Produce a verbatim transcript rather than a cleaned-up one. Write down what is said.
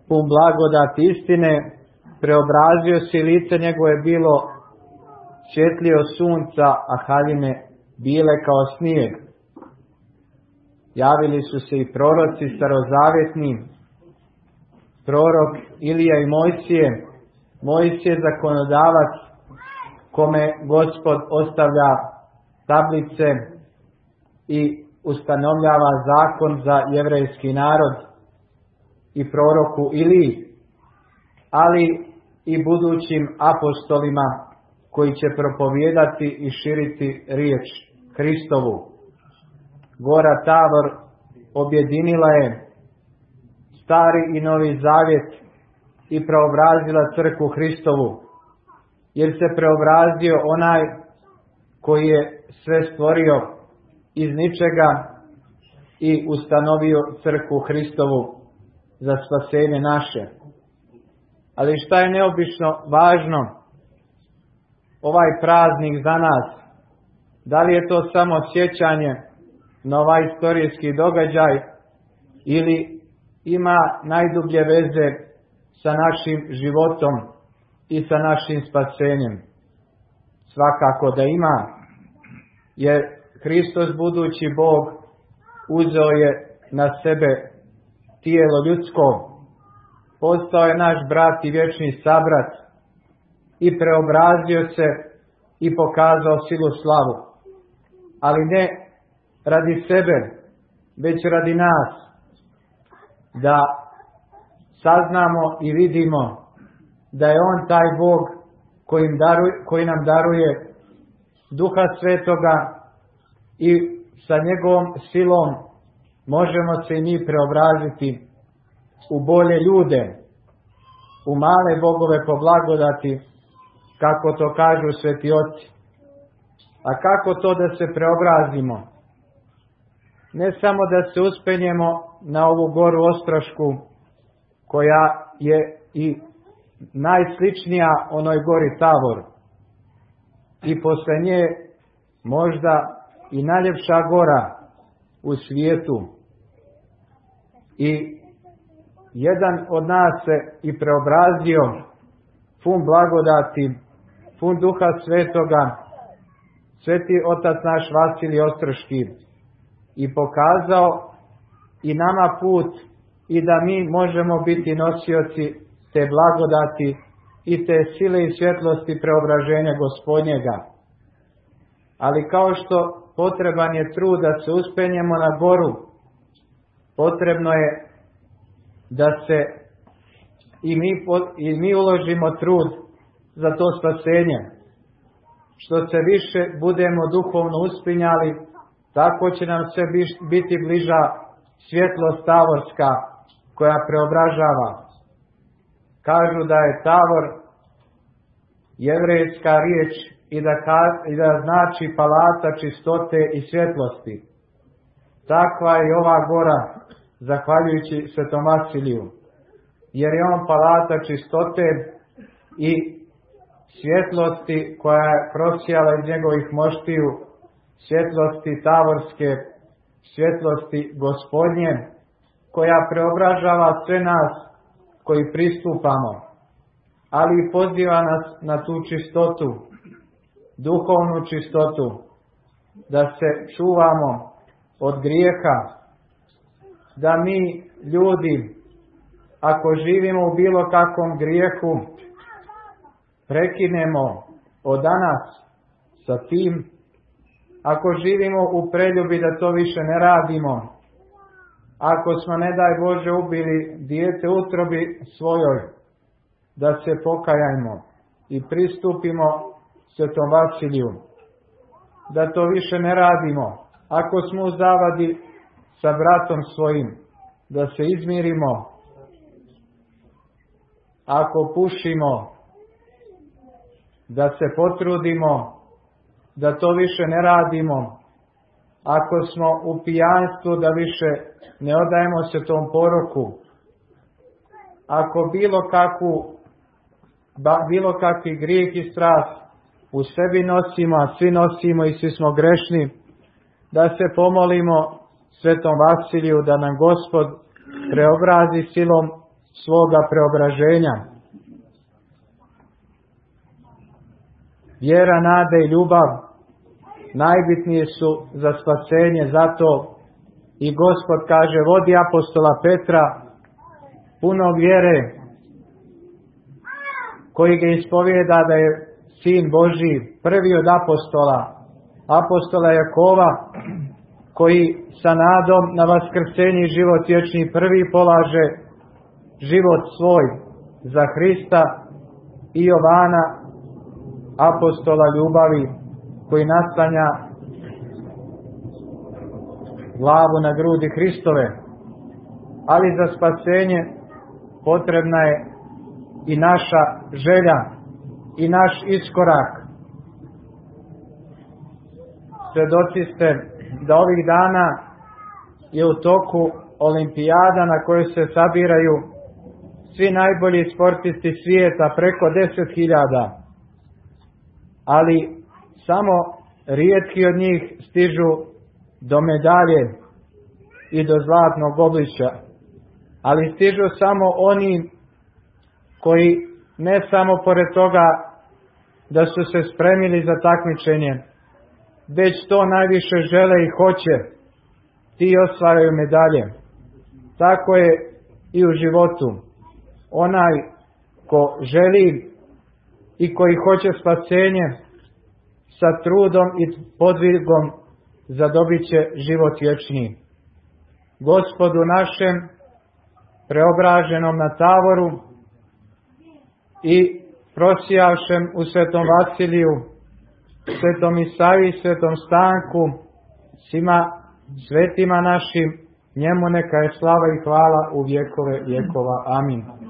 pun blagodati istine, preobrazio se i lice njegovo je bilo svjetlije od sunca, a haljine bile kao snijeg. Javili su se i proroci starozavjetni, prorok Ilija i Mojsije, Mojsije zakonodavac kome Gospod ostavlja tablice i ustanovljava zakon za jevrejski narod, i proroku Iliji, ali i budućim apostolima koji će propovijedati i širiti riječ Hristovu. Gora Tavor objedinila je Stari i Novi Zavjet i preobrazila crkvu Hristovu, jer se preobrazio onaj koji je sve stvorio iz ničega i ustanovio crkvu Hristovu za spasenje naše. Ali šta je neobično važno, ovaj praznik za nas, da li je to samo sjećanje na ovaj istorijski događaj ili ima najdublje veze sa našim životom i sa našim spasenjem? Svakako da ima, jer Hristos budući Bog uzeo je na sebe tijelo ljudsko, postao je naš brat i vječni sabrat i preobrazio se i pokazao silu slavu, ali ne radi sebe, već radi nas, da saznamo i vidimo da je On taj Bog koji, daruje, koji nam daruje Duha Svetoga i sa njegovom silom možemo se i mi preobraziti u bolje ljude, u male bogove po blagodati, kako to kažu sveti oci. A kako to da se preobrazimo? Ne samo da se uspenjemo na ovu goru Ostrošku, koja je i najsličnija onoj gori Tavor, i posle nje možda i najljepša gora u svijetu. I jedan od nas se i preobrazio, pun blagodati, pun Duha Svetoga, sveti otac naš Vasilij Ostroški, i pokazao i nama put i da mi možemo biti nosioci te blagodati i te sile i svjetlosti preobraženja Gospodnjega. Ali kao što potreban je trud da se uspenjemo na goru, potrebno je da se i mi, i mi uložimo trud za to spasenje. Što se više budemo duhovno uspinjali, tako će nam sve biti bliža svjetlost tavorska koja preobražava. Kažu da je Tavor jevrejska riječ i da, i da znači palata čistote i svjetlosti. Takva je ova gora, zahvaljujući svetom Vasiliju, jer je on palata čistote i svjetlosti koja je prosijala iz njegovih moštiju, svjetlosti tavorske, svjetlosti Gospodnje, koja preobražava sve nas koji pristupamo, ali i poziva nas na tu čistotu, duhovnu čistotu, da se čuvamo od grijeha, da mi ljudi, ako živimo u bilo kakvom grijehu, prekinemo od danas sa tim. Ako živimo u preljubi, da to više ne radimo. Ako smo, ne daj Bože, ubili dijete u utrobi svojoj, da se pokajajmo i pristupimo svetom Vasiliju, da to više ne radimo. Ako smo u zavadi sa bratom svojim, da se izmirimo. Ako pušimo, da se potrudimo da to više ne radimo. Ako smo u pijanstvu, da više ne odajemo se tom poroku. Ako bilo kakvu, bilo kakvi grijeh i strast u sebi nosimo, a svi nosimo i svi smo grešni, da se pomolimo svetom Vasiliju da nam Gospod preobrazi silom svoga preobraženja. Vjera, nada i ljubav najbitnije su za spasenje, zato i Gospod kaže, vodi apostola Petra, punog vjere, koji ga ispovijeda da je Sin Božji, prvi od apostola, apostola Jakova, koji sa nadom na vaskrsenje i život vječni prvi polaže život svoj za Hrista, i Jovana, apostola ljubavi, koji naslanja glavu na grudi Hristove. Ali za spasenje potrebna je i naša želja i naš iskorak. Svjedoci ste da ovih dana je u toku olimpijada na kojoj se sabiraju svi najbolji sportisti svijeta, preko deset hiljada. Ali samo rijetki od njih stižu do medalje i do zlatnog obličja. Ali stižu samo oni koji ne samo pored toga da su se spremili za takmičenje, već to najviše žele i hoće, ti osvajaju medalje. Tako je i u životu. Onaj ko želi i koji hoće spasenje, sa trudom i podvigom zadobit će život vječni. Gospodu našem, preobraženom na Tavoru i prosijavšem u Svetom Vasiliju, Svetom Isaiji, Svetom Stanku, svima svetima našim, njemu neka je slava i hvala u vjekove vjekova. Amin.